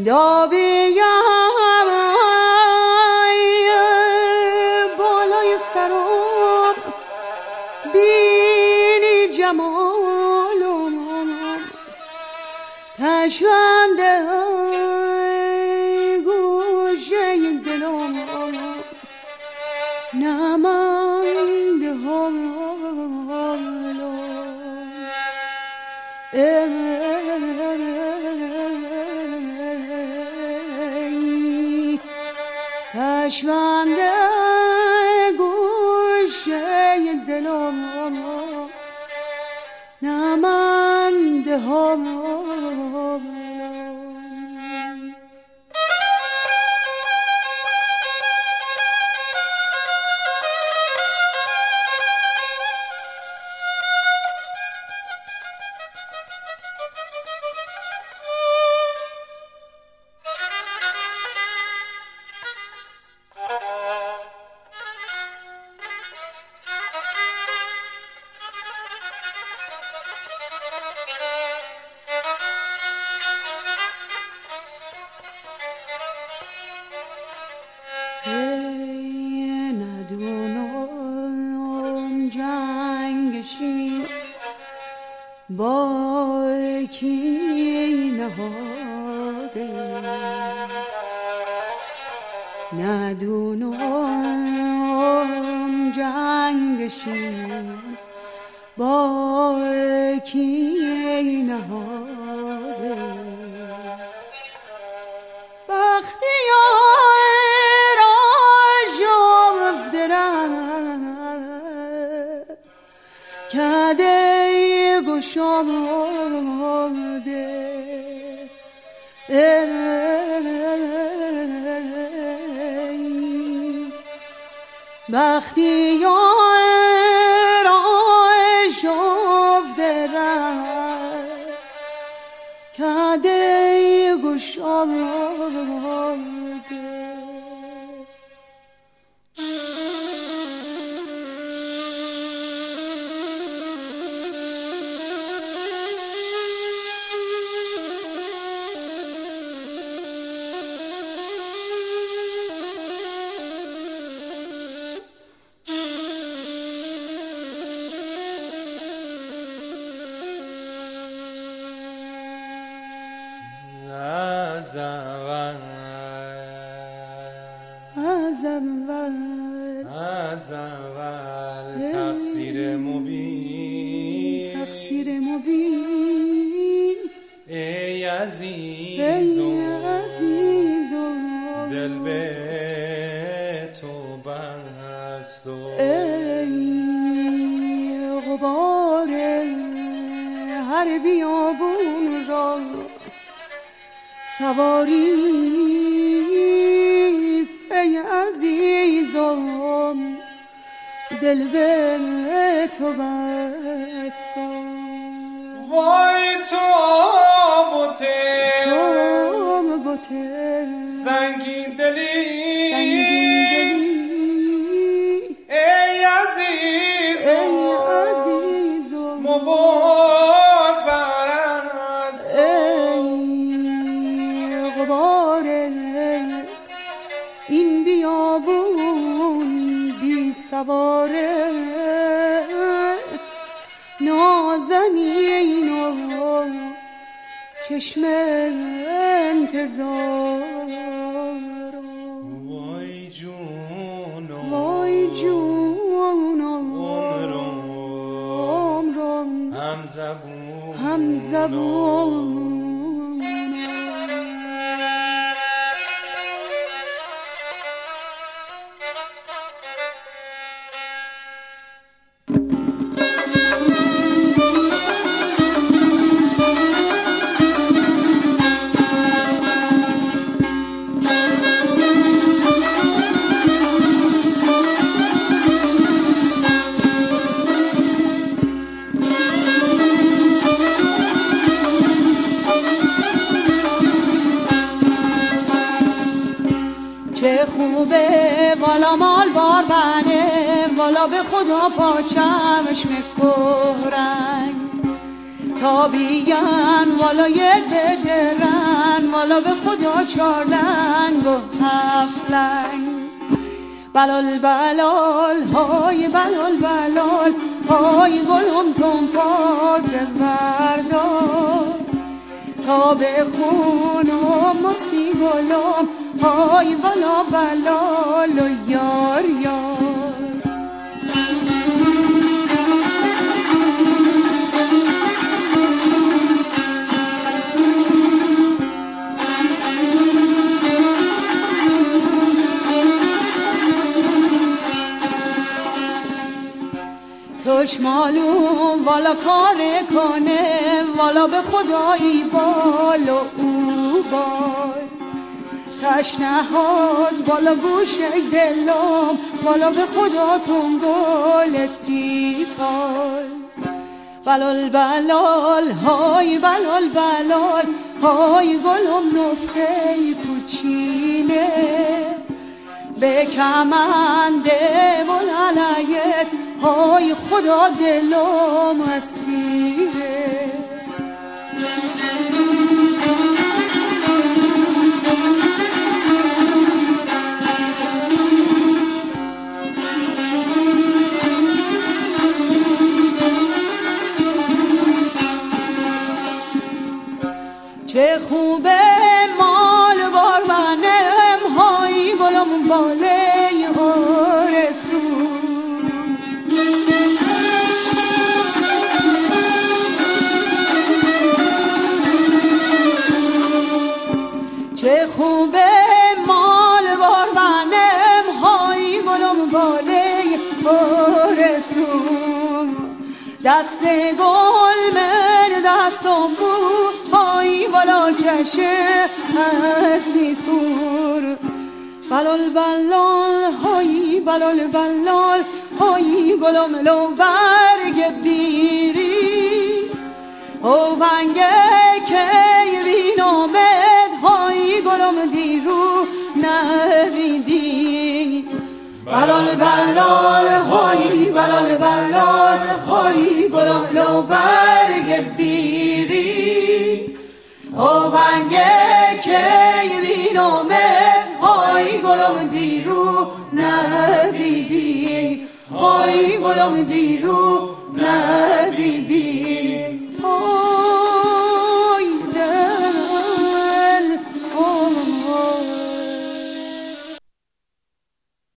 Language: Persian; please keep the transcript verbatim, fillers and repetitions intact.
دابیم بالای سرم بینی جمالم تشونده گوشه دلم نمانده حالم پشمنده گوشه دلم نمانده حالم با کی نهاده ندونم جنگشین با کی نهاده وقتی را شفترم کده گشاده وقتی را شفته کده گشاده از اول تقصیر مبین تقصیر مبین ای عزیز دل به تو بست ای غبار هر بیابون را سواریست ای عزیزم دل به تو بستم وای تو بوته تو بوته سنگین دلی سنگین دلی ای عزیزم ای عزیزم مباد برست ای غبار این بیابون بی سواره نازنین و چشم انتظار وای جونم وای جونم عمرم عمرم هم زبون هم زبون چه خوبه والا مال بار بنه والا به خدا پاچمش مکورنگ تا بیان والا یک درن والا به خدا چار لنگ و هفت لنگ بلال بلال های بلال بلال های گلم تون پات بردار تا به خونم مسی گلم های بلا بلال و یار یار چشمالون والا کار کنه والا به خدایی بال و او بال تشنهاد والا گوشه دلم والا به خدا تون گل تیپال بلال بلال های بلال بلال های گلم نفته کوچینه به کمنده ولالایت های خدا دلم اسیره چه خوبه مال بار منم های گلم باله آرزو چه خوبه مال بار منم های گلم باله آرزو دست گل من دستم بود های بالا چشه هستید کور بلال بلال های بلال بلال های گلم لو برگ بیری او ونگه که بینامد های گلم دیرو نویدی بلال بلال های بلال بلال های گلم لو برگ بیری او ونگه که بینامد های گلم دیرو نبیدی های گلم دیرو نبیدی